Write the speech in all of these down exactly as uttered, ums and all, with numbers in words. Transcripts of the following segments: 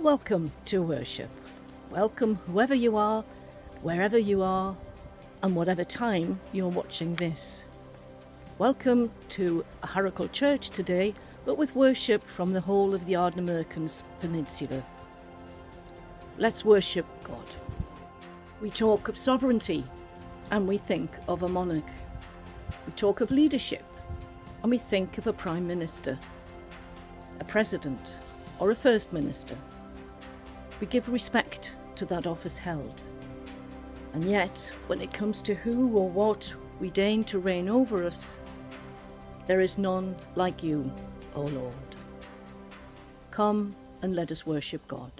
Welcome to worship. Welcome whoever you are, wherever you are, and whatever time you're watching this. Welcome to Harrickle Church today, but with worship from the whole of the Ardnamurchan Peninsula. Let's worship God. We talk of sovereignty, and we think of a monarch. We talk of leadership, and we think of a prime minister, a president, or a first minister. We give respect to that office held. And yet, when it comes to who or what we deign to reign over us, there is none like you, O Lord. Come and let us worship God.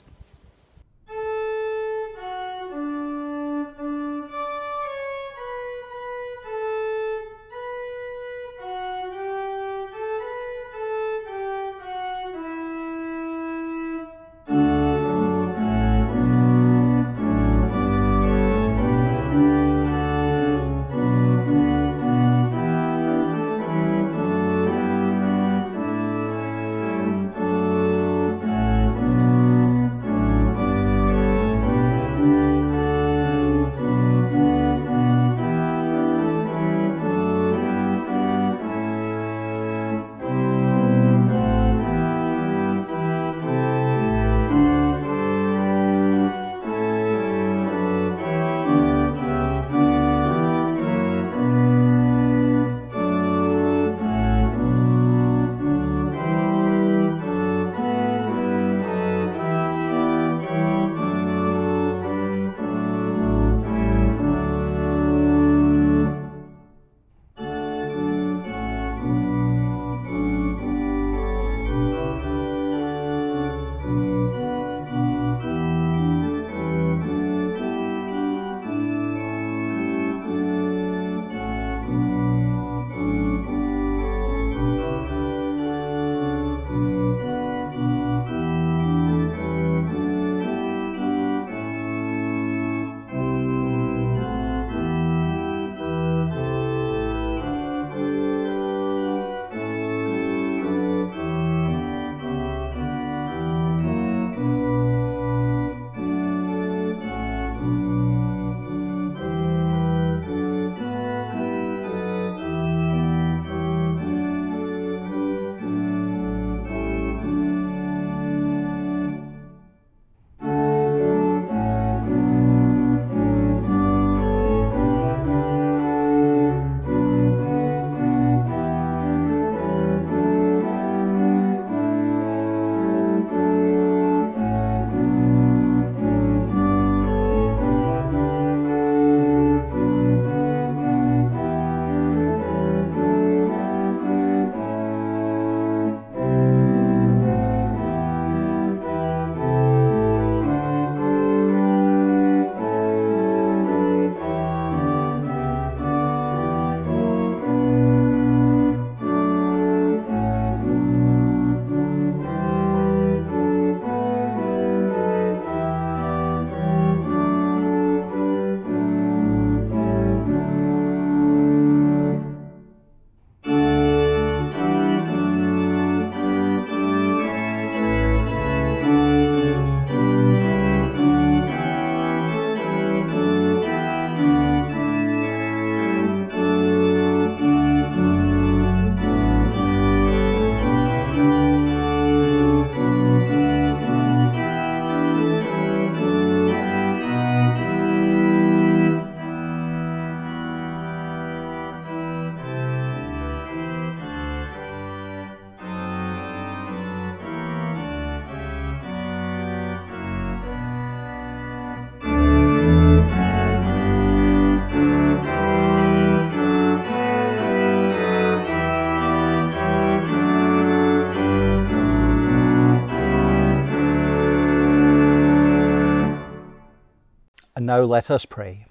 And now let us pray.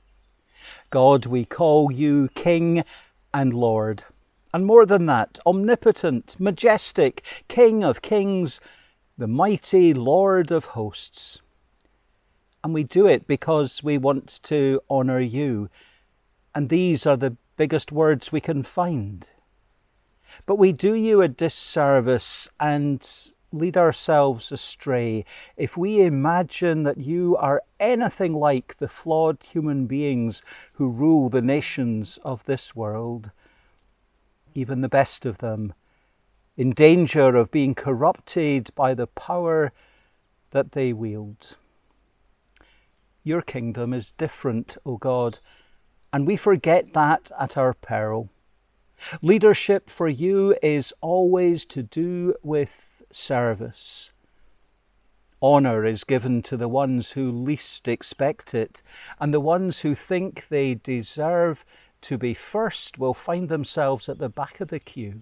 God, we call you King and Lord, and more than that, omnipotent, majestic, King of kings, the mighty Lord of hosts. And we do it because we want to honour you, and these are the biggest words we can find. But we do you a disservice and lead ourselves astray if we imagine that you are anything like the flawed human beings who rule the nations of this world, even the best of them, in danger of being corrupted by the power that they wield. Your kingdom is different, O God, and we forget that at our peril. Leadership for you is always to do with service. Honour is given to the ones who least expect it, and the ones who think they deserve to be first will find themselves at the back of the queue.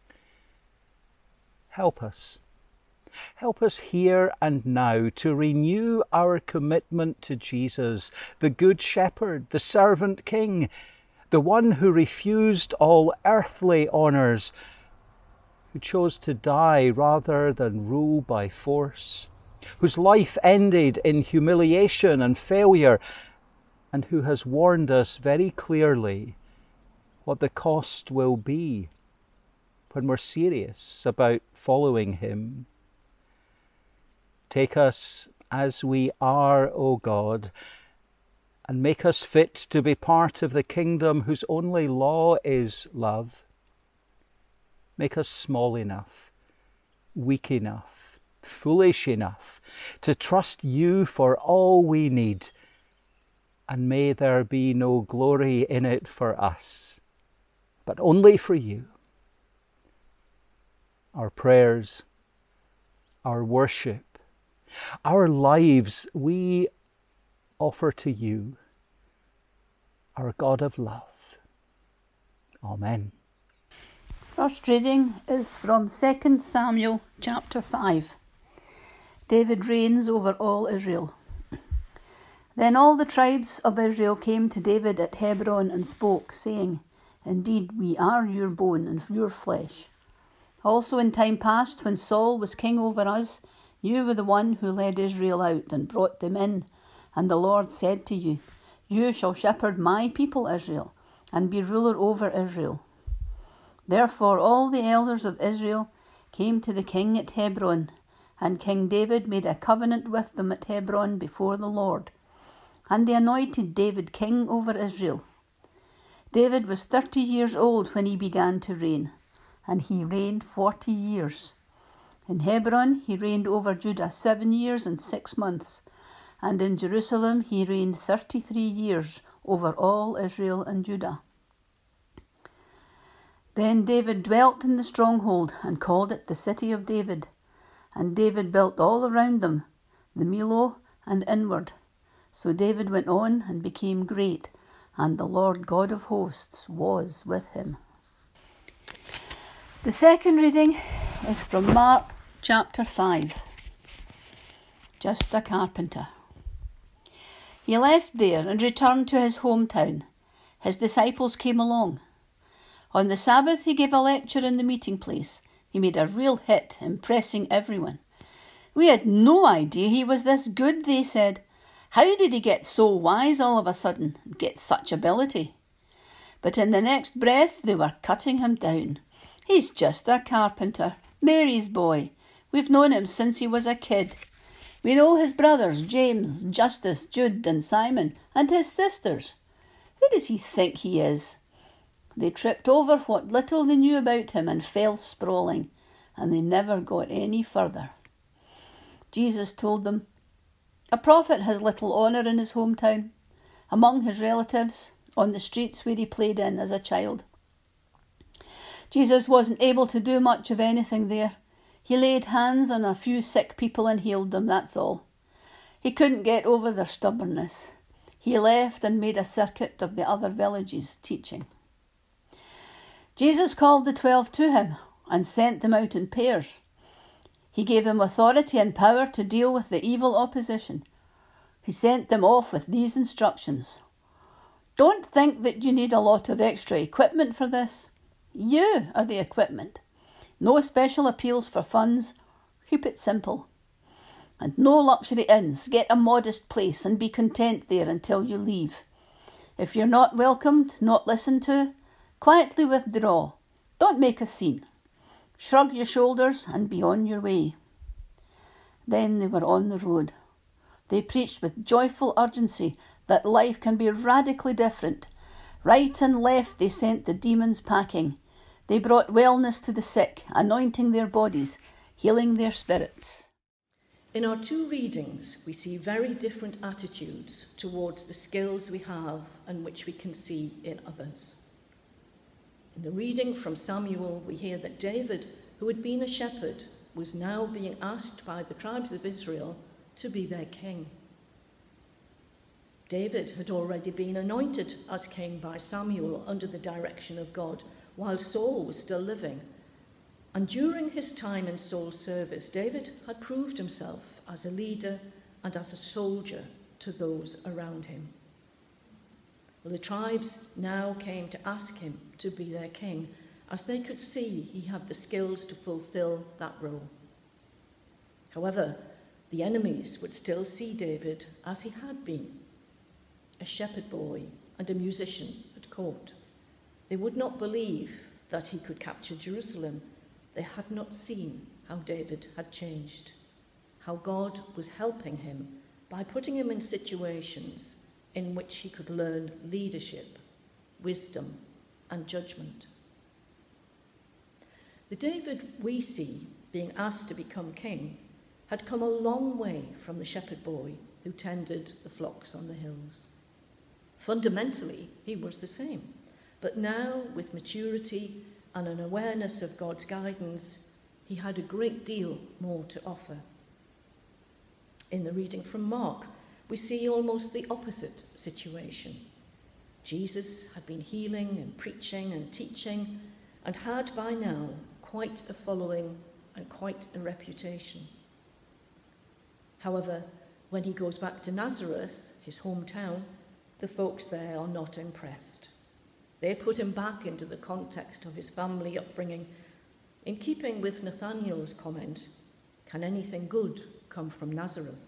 Help us. Help us here and now to renew our commitment to Jesus, the Good Shepherd, the Servant King, the one who refused all earthly honours, who chose to die rather than rule by force, whose life ended in humiliation and failure, and who has warned us very clearly what the cost will be when we're serious about following him. Take us as we are, O God, and make us fit to be part of the kingdom whose only law is love. Make us small enough, weak enough, foolish enough to trust you for all we need, and may there be no glory in it for us, but only for you. Our prayers, our worship, our lives we offer to you, our God of love. Amen. First reading is from Second Samuel chapter five. David reigns over all Israel. Then all the tribes of Israel came to David at Hebron and spoke, saying, Indeed, we are your bone and your flesh. Also in time past, when Saul was king over us, you were the one who led Israel out and brought them in. And the Lord said to you, You shall shepherd my people Israel, and be ruler over Israel. Therefore all the elders of Israel came to the king at Hebron, and King David made a covenant with them at Hebron before the Lord. And they anointed David king over Israel. David was thirty years old when he began to reign, and he reigned forty years. In Hebron he reigned over Judah seven years and six months, and in Jerusalem he reigned thirty-three years over all Israel and Judah. Then David dwelt in the stronghold and called it the City of David. And David built all around them, the Millo and inward. So David went on and became great, and the Lord God of hosts was with him. The second reading is from Mark chapter five. Just a carpenter. He left there and returned to his hometown. His disciples came along. On the Sabbath he gave a lecture in the meeting place. He made a real hit, impressing everyone. We had no idea he was this good, they said. How did he get so wise all of a sudden, and get such ability? But in the next breath they were cutting him down. He's just a carpenter, Mary's boy. We've known him since he was a kid. We know his brothers, James, Justus, Jude and Simon, and his sisters. Who does he think he is? They tripped over what little they knew about him and fell sprawling, and they never got any further. Jesus told them, A prophet has little honour in his hometown, among his relatives, on the streets where he played in as a child. Jesus wasn't able to do much of anything there. He laid hands on a few sick people and healed them, that's all. He couldn't get over their stubbornness. He left and made a circuit of the other villages teaching. Jesus called the twelve to him and sent them out in pairs. He gave them authority and power to deal with the evil opposition. He sent them off with these instructions. Don't think that you need a lot of extra equipment for this. You are the equipment. No special appeals for funds. Keep it simple. And no luxury inns. Get a modest place and be content there until you leave. If you're not welcomed, not listened to, quietly withdraw. Don't make a scene. Shrug your shoulders and be on your way. Then they were on the road. They preached with joyful urgency that life can be radically different. Right and left they sent the demons packing. They brought wellness to the sick, anointing their bodies, healing their spirits. In our two readings, we see very different attitudes towards the skills we have and which we can see in others. In the reading from Samuel, we hear that David, who had been a shepherd, was now being asked by the tribes of Israel to be their king. David had already been anointed as king by Samuel under the direction of God, while Saul was still living. And during his time in Saul's service, David had proved himself as a leader and as a soldier to those around him. Well, the tribes now came to ask him to be their king, as they could see he had the skills to fulfill that role. However, the enemies would still see David as he had been, a shepherd boy and a musician at court. They would not believe that he could capture Jerusalem. They had not seen how David had changed, how God was helping him by putting him in situations in which he could learn leadership, wisdom, and judgment. The David we see being asked to become king had come a long way from the shepherd boy who tended the flocks on the hills. Fundamentally, he was the same, but now, with maturity and an awareness of God's guidance, he had a great deal more to offer. In the reading from Mark, we see almost the opposite situation. Jesus had been healing and preaching and teaching and had by now quite a following and quite a reputation. However, when he goes back to Nazareth, his hometown, the folks there are not impressed. They put him back into the context of his family upbringing, in keeping with Nathanael's comment, "Can anything good come from Nazareth?"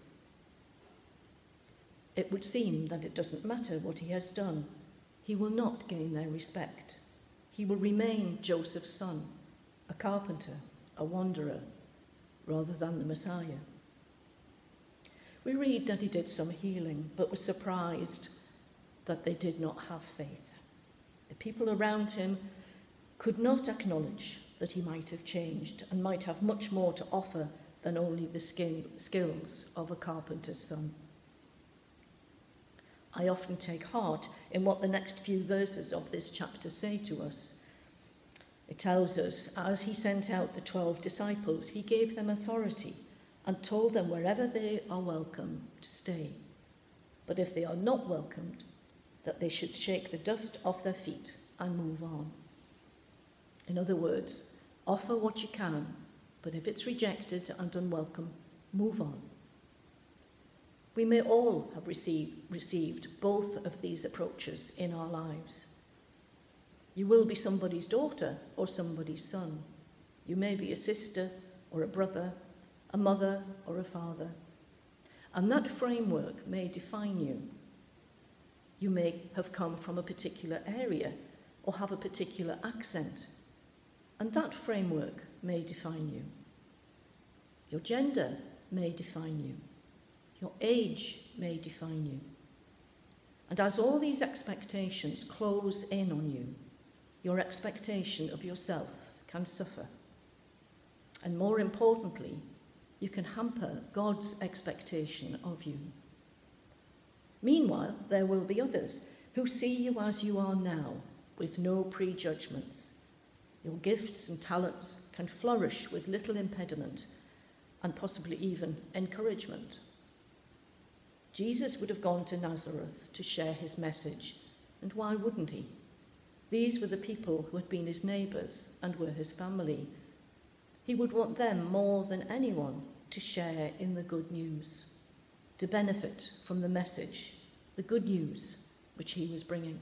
It would seem that it doesn't matter what he has done. He will not gain their respect. He will remain Joseph's son, a carpenter, a wanderer, rather than the Messiah. We read that he did some healing, but was surprised that they did not have faith. The people around him could not acknowledge that he might have changed and might have much more to offer than only the skin, skills of a carpenter's son. I often take heart in what the next few verses of this chapter say to us. It tells us, as he sent out the twelve disciples, he gave them authority and told them wherever they are welcome to stay. But if they are not welcomed, that they should shake the dust off their feet and move on. In other words, offer what you can, but if it's rejected and unwelcome, move on. We may all have received, received both of these approaches in our lives. You will be somebody's daughter or somebody's son. You may be a sister or a brother, a mother or a father. And that framework may define you. You may have come from a particular area or have a particular accent, and that framework may define you. Your gender may define you. Your age may define you. And as all these expectations close in on you, your expectation of yourself can suffer. And more importantly, you can hamper God's expectation of you. Meanwhile, there will be others who see you as you are now, with no prejudgments. Your gifts and talents can flourish with little impediment and possibly even encouragement. Jesus would have gone to Nazareth to share his message, and why wouldn't he? These were the people who had been his neighbours and were his family. He would want them more than anyone to share in the good news, to benefit from the message, the good news which he was bringing.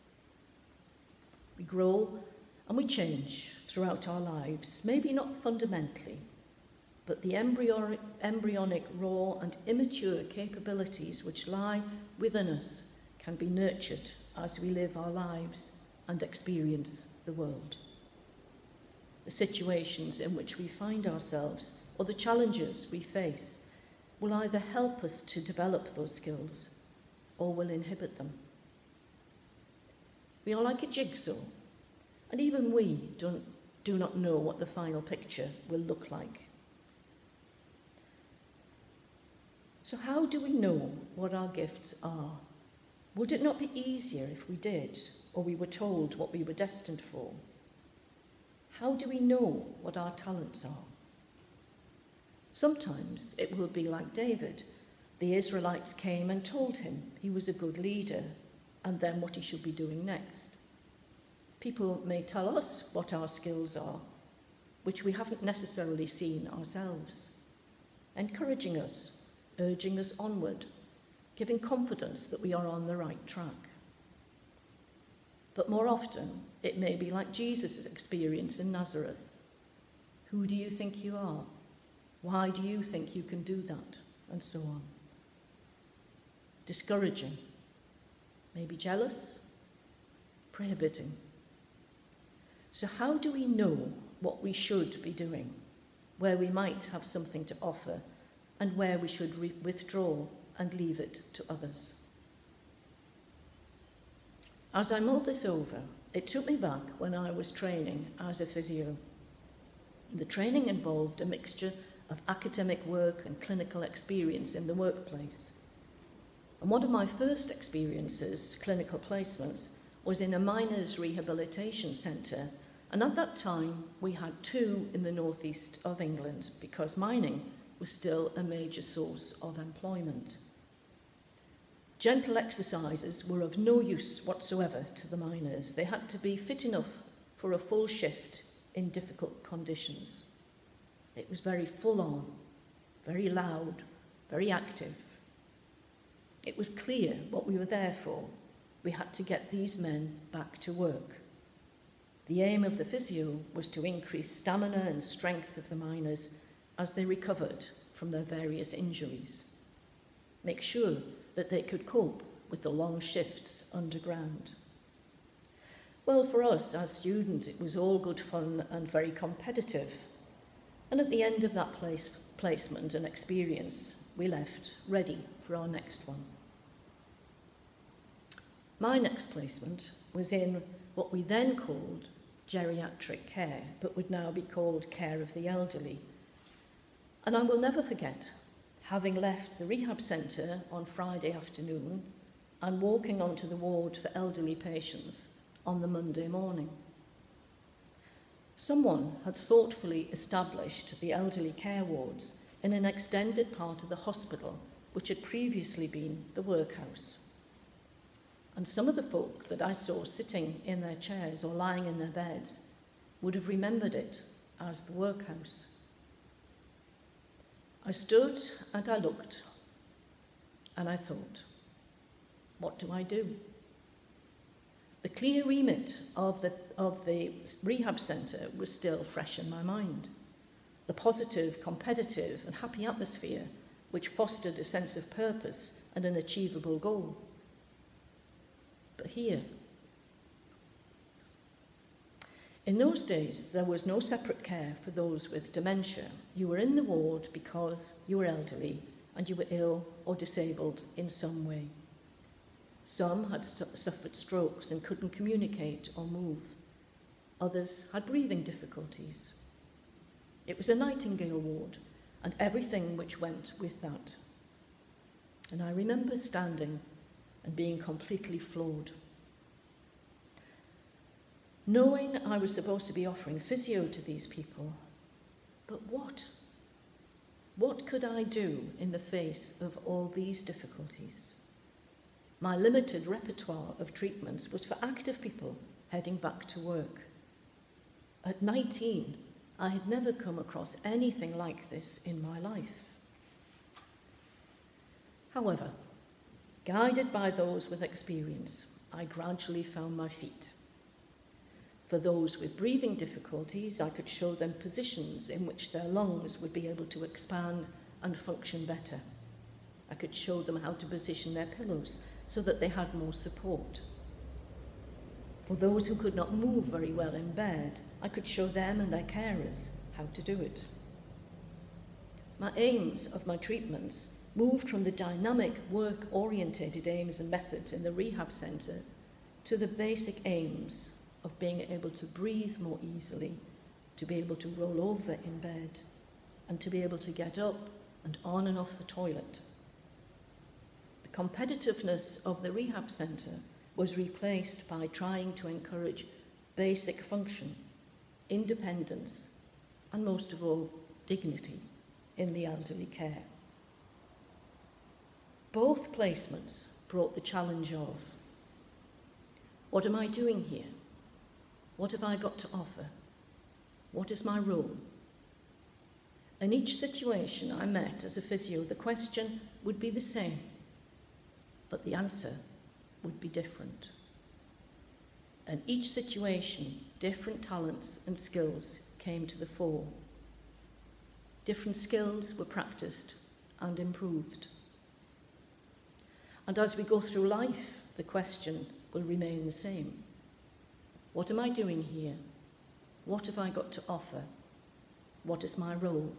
We grow and we change throughout our lives, maybe not fundamentally, but the embryonic, embryonic, raw and immature capabilities which lie within us can be nurtured as we live our lives and experience the world. The situations in which we find ourselves or the challenges we face will either help us to develop those skills or will inhibit them. We are like a jigsaw, and even we don't, do not know what the final picture will look like. So how do we know what our gifts are? Would it not be easier if we did, or we were told what we were destined for? How do we know what our talents are? Sometimes it will be like David. The Israelites came and told him he was a good leader, and then what he should be doing next. People may tell us what our skills are, which we haven't necessarily seen ourselves, encouraging us, urging us onward, giving confidence that we are on the right track. But more often, it may be like Jesus' experience in Nazareth. Who do you think you are? Why do you think you can do that? And so on. Discouraging, maybe jealous, prohibiting. So how do we know what we should be doing, where we might have something to offer, and where we should re- withdraw and leave it to others? As I mulled this over, it took me back when I was training as a physio. The training involved a mixture of academic work and clinical experience in the workplace. And one of my first experiences, clinical placements, was in a miners' rehabilitation centre, and at that time we had two in the northeast of England because mining was still a major source of employment. Gentle exercises were of no use whatsoever to the miners. They had to be fit enough for a full shift in difficult conditions. It was very full on, very loud, very active. It was clear what we were there for. We had to get these men back to work. The aim of the physio was to increase stamina and strength of the miners as they recovered from their various injuries. Make sure that they could cope with the long shifts underground. Well, for us as students, it was all good fun and very competitive. And at the end of that place, placement and experience, we left ready for our next one. My next placement was in what we then called geriatric care, but would now be called care of the elderly. And I will never forget having left the rehab centre on Friday afternoon and walking onto the ward for elderly patients on the Monday morning. Someone had thoughtfully established the elderly care wards in an extended part of the hospital which had previously been the workhouse. And some of the folk that I saw sitting in their chairs or lying in their beds would have remembered it as the workhouse. I stood and I looked and I thought, what do I do? The clear remit of the, of the rehab centre was still fresh in my mind. The positive, competitive and happy atmosphere which fostered a sense of purpose and an achievable goal. But here, in those days, there was no separate care for those with dementia. You were in the ward because you were elderly and you were ill or disabled in some way. Some had st- suffered strokes and couldn't communicate or move. Others had breathing difficulties. It was a Nightingale ward and everything which went with that. And I remember standing and being completely floored. Knowing I was supposed to be offering physio to these people, but what? What could I do in the face of all these difficulties? My limited repertoire of treatments was for active people heading back to work. At nineteen, I had never come across anything like this in my life. However, guided by those with experience, I gradually found my feet. For those with breathing difficulties, I could show them positions in which their lungs would be able to expand and function better. I could show them how to position their pillows so that they had more support. For those who could not move very well in bed, I could show them and their carers how to do it. my aims of my treatments moved from the dynamic work-orientated aims and methods in the rehab centre to the basic aims of being able to breathe more easily, to be able to roll over in bed, and to be able to get up and on and off the toilet. The competitiveness of the rehab centre was replaced by trying to encourage basic function, independence, and most of all, dignity in the elderly care. Both placements brought the challenge of, what am I doing here? What have I got to offer? What is my role? In each situation I met as a physio, the question would be the same, but the answer would be different. In each situation, different talents and skills came to the fore. Different skills were practiced and improved. And as we go through life, the question will remain the same. What am I doing here? What have I got to offer? What is my role?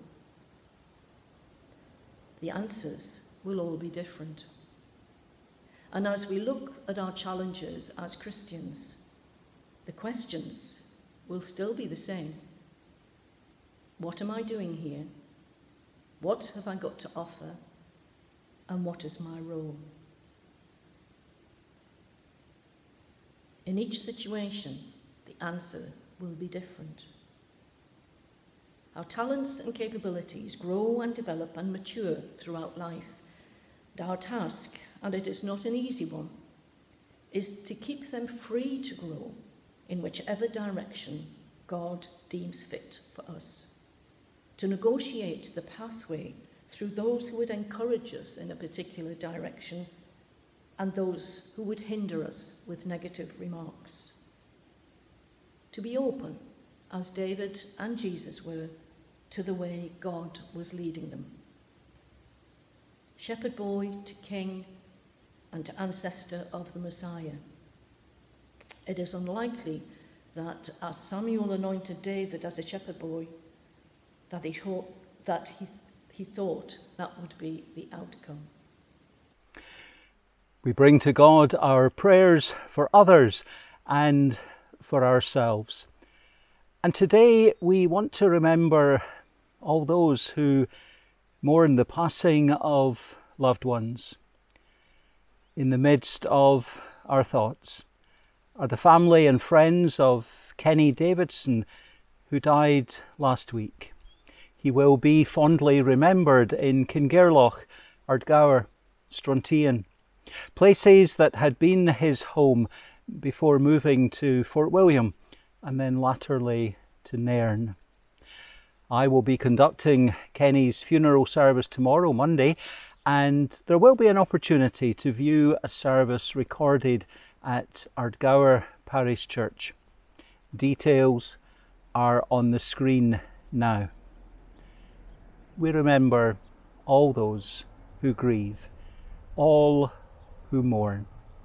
The answers will all be different. And as we look at our challenges as Christians, the questions will still be the same. What am I doing here? What have I got to offer? And what is my role? In each situation, the answer will be different. Our talents and capabilities grow and develop and mature throughout life. And our task, and it is not an easy one, is to keep them free to grow in whichever direction God deems fit for us. To negotiate the pathway through those who would encourage us in a particular direction and those who would hinder us with negative remarks. To be open, as David and Jesus were, to the way God was leading them. Shepherd boy to king and to ancestor of the Messiah. It is unlikely that as Samuel anointed David as a shepherd boy, that he thought that, he, he thought that would be the outcome. We bring to God our prayers for others and for ourselves. And today we want to remember all those who mourn the passing of loved ones. In the midst of our thoughts are the family and friends of Kenny Davidson, who died last week. He will be fondly remembered in Kingairloch, Ardgour, Strontian, places that had been his home before moving to Fort William and then latterly to Nairn. I will be conducting Kenny's funeral service tomorrow, Monday, and there will be an opportunity to view a service recorded at Ardgour Parish Church. Details are on the screen now. We remember all those who grieve, all who mourn.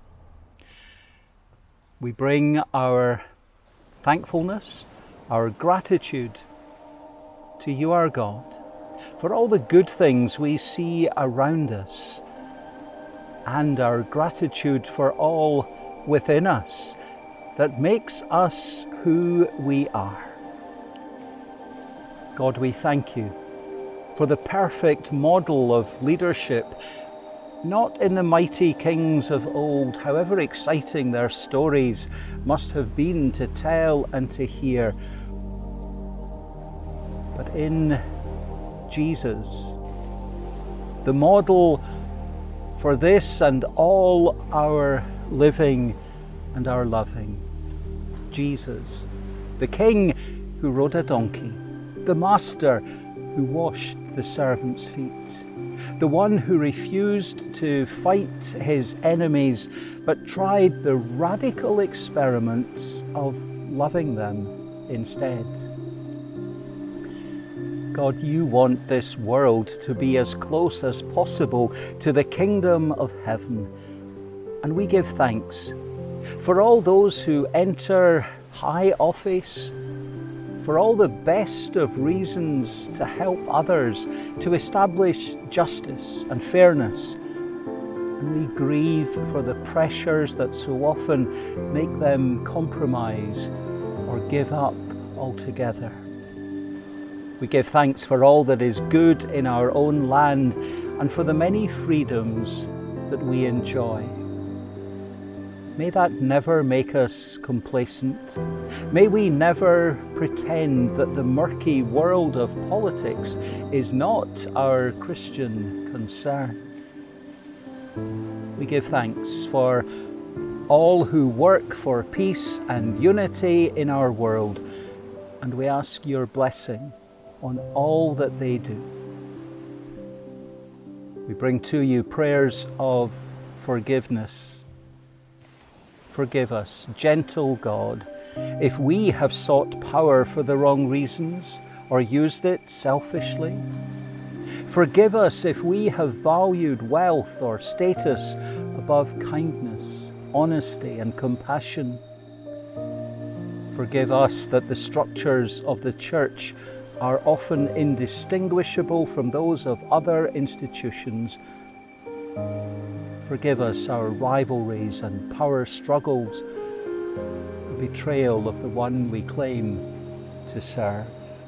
We bring our thankfulness, our gratitude to you, our God, for all the good things we see around us, and our gratitude for all within us that makes us who we are. God, we thank you for the perfect model of leadership, not in the mighty kings of old, however exciting their stories must have been to tell and to hear, but in Jesus, the model for this and all our living and our loving. Jesus, the King who rode a donkey, the Master who washed the servants' feet, the one who refused to fight his enemies but tried the radical experiments of loving them instead. God, you want this world to be as close as possible to the kingdom of heaven, and we give thanks for all those who enter high office, for all the best of reasons to help others, to establish justice and fairness. And we grieve for the pressures that so often make them compromise or give up altogether. We give thanks for all that is good in our own land and for the many freedoms that we enjoy. May that never make us complacent. May we never pretend that the murky world of politics is not our Christian concern. We give thanks for all who work for peace and unity in our world, and we ask your blessing on all that they do. We bring to you prayers of forgiveness. Forgive us, gentle God, if we have sought power for the wrong reasons or used it selfishly. Forgive us if we have valued wealth or status above kindness, honesty, and compassion. Forgive us that the structures of the Church are often indistinguishable from those of other institutions. Forgive us our rivalries and power struggles, the betrayal of the one we claim to serve.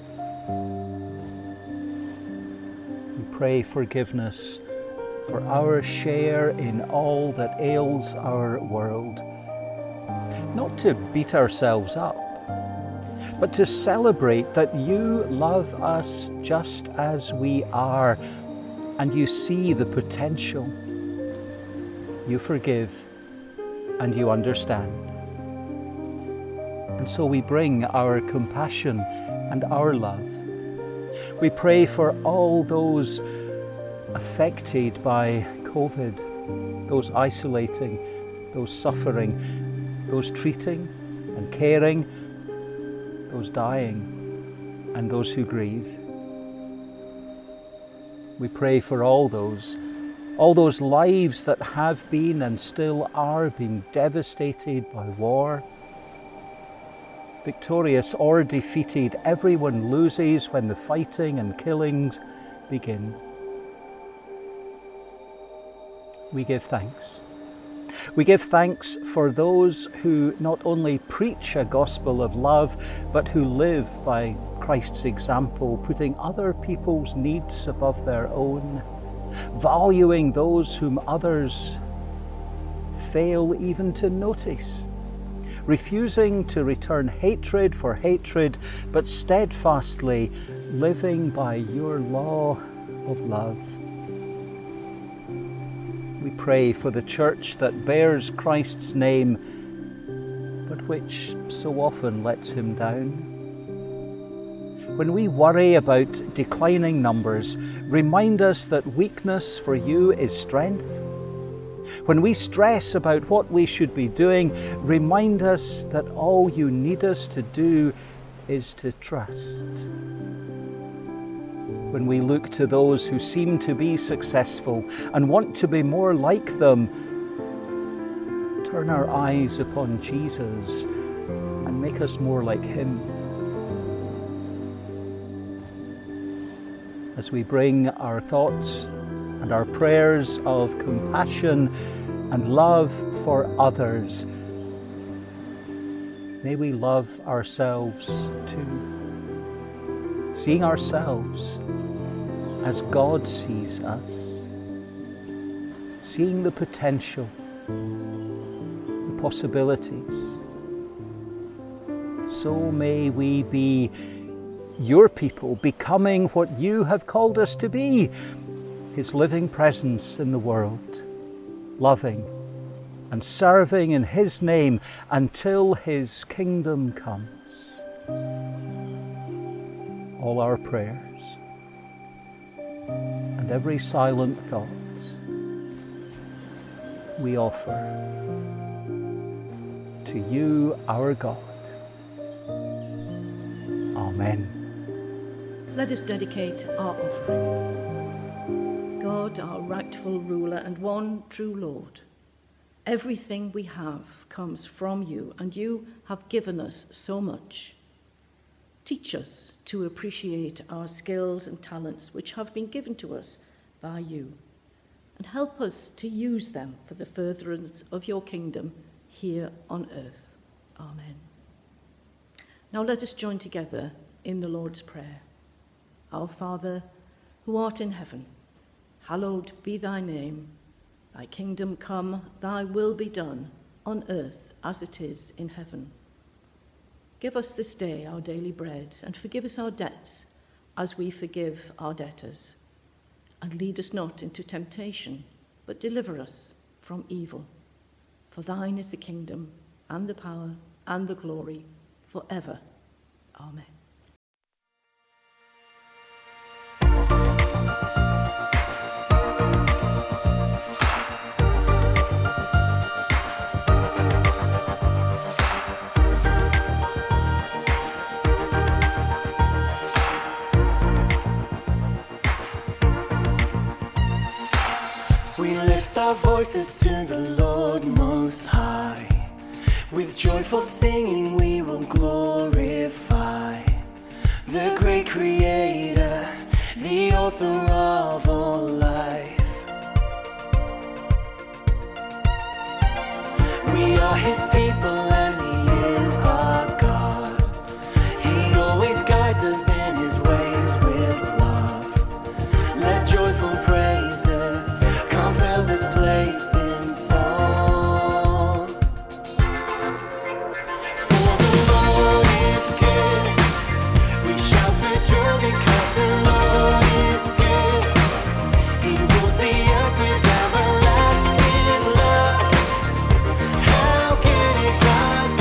We pray forgiveness for our share in all that ails our world, not to beat ourselves up, but to celebrate that you love us just as we are, and you see the potential. You forgive and you understand. And so we bring our compassion and our love. We pray for all those affected by COVID, those isolating, those suffering, those treating and caring, those dying, and those who grieve. We pray for all those All those lives that have been and still are being devastated by war. Victorious or defeated, everyone loses when the fighting and killings begin. We give thanks. We give thanks for those who not only preach a gospel of love, but who live by Christ's example, putting other people's needs above their own, valuing those whom others fail even to notice, refusing to return hatred for hatred, but steadfastly living by your law of love. We pray for the Church that bears Christ's name, but which so often lets him down. When we worry about declining numbers, remind us that weakness for you is strength. When we stress about what we should be doing, remind us that all you need us to do is to trust. When we look to those who seem to be successful and want to be more like them, turn our eyes upon Jesus and make us more like him. As we bring our thoughts and our prayers of compassion and love for others, may we love ourselves too, seeing ourselves as God sees us, seeing the potential, the possibilities. So may we be your people, becoming what you have called us to be, his living presence in the world, loving and serving in his name until his kingdom comes. All our prayers and every silent thought we offer to you, our God. Amen. Let us dedicate our offering. God, our rightful ruler and one true Lord, everything we have comes from you, and you have given us so much. Teach us to appreciate our skills and talents which have been given to us by you, and help us to use them for the furtherance of your kingdom here on earth. Amen. Now let us join together in the Lord's Prayer. Our Father, who art in heaven, hallowed be thy name. Thy kingdom come, thy will be done, on earth as it is in heaven. Give us this day our daily bread, and forgive us our debts, as we forgive our debtors. And lead us not into temptation, but deliver us from evil. For thine is the kingdom, and the power, and the glory, forever. Amen. We lift our voices to the Lord Most High. With joyful singing we will glorify the great Creator, the author of all life. We are His people and He is our God. He always guides us in His ways with love. Let joyful praises fill this place in song. For the Lord is good. We shout for joy because the Lord is good. He rules the earth with everlasting love. How good is our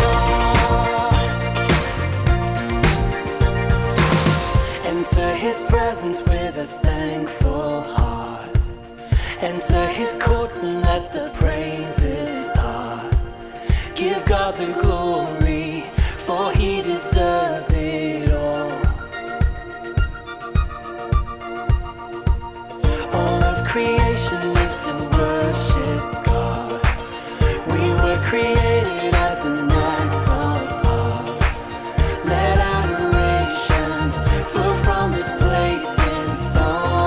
God? Enter His presence with a thankful heart. Enter His courts and let the praises start. Give God the glory, for He deserves it all. All of creation lives to worship God. We were created as an act of love. Let adoration flow from this place in song.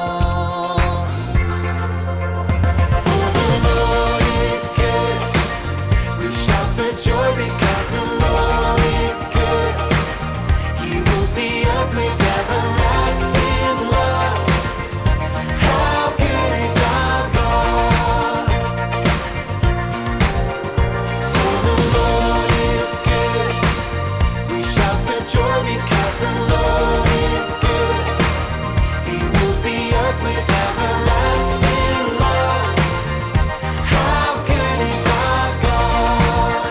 Joy because the Lord is good. He rules the earth with everlasting love. How good is our God? For the Lord is good. We shout for joy because the Lord is good. He rules the earth with everlasting love. How good is our God?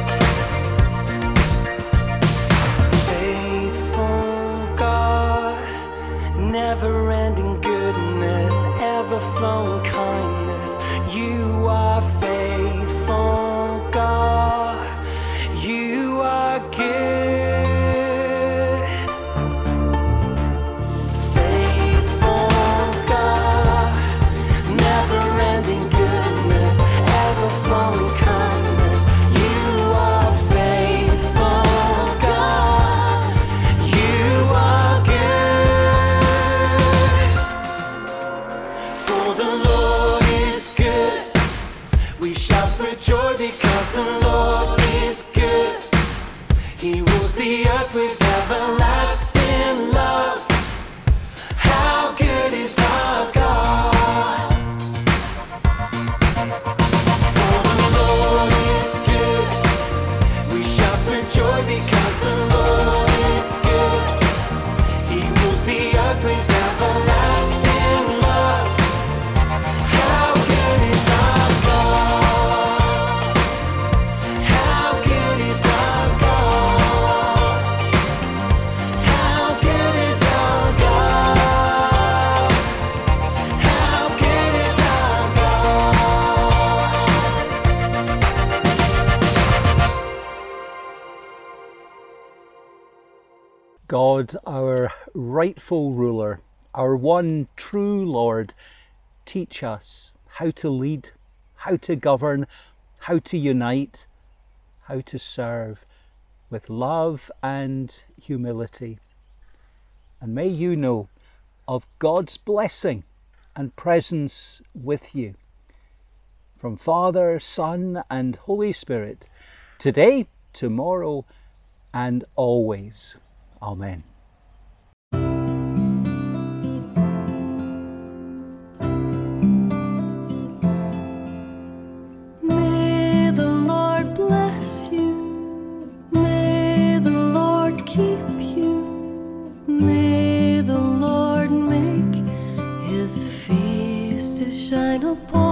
Never-ending goodness, ever-flowing kindness. You are faithful, God. You are good. Faithful God, never-ending goodness, ever-flowing kindness. You are faithful, God. You are good. For the Lord is good. We shout for joy because the Lord is good. He rules the earth with everlasting love. How good is our God? For the Lord is good. We shout for joy because the Lord is good. He rules the earth with everlasting love. How good is our God? How good is our God? How good is our God? How good is our God? God, our rightful ruler, our one true Lord, teach us how to lead, how to govern, how to unite, how to serve with love and humility. And may you know of God's blessing and presence with you. From Father, Son, and Holy Spirit, today, tomorrow, and always. Amen. May the Lord bless you. May the Lord keep you. May the Lord make his face to shine upon